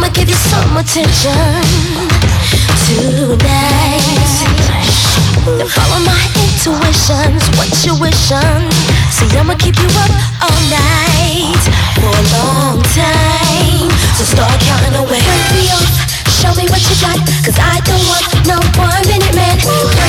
give you some attention tonight. Now follow my intuitions, what you wishing? See, I'ma keep you up all night for a long time. So start counting away. Break me off, show me what you got, cause I don't want no 1 minute man.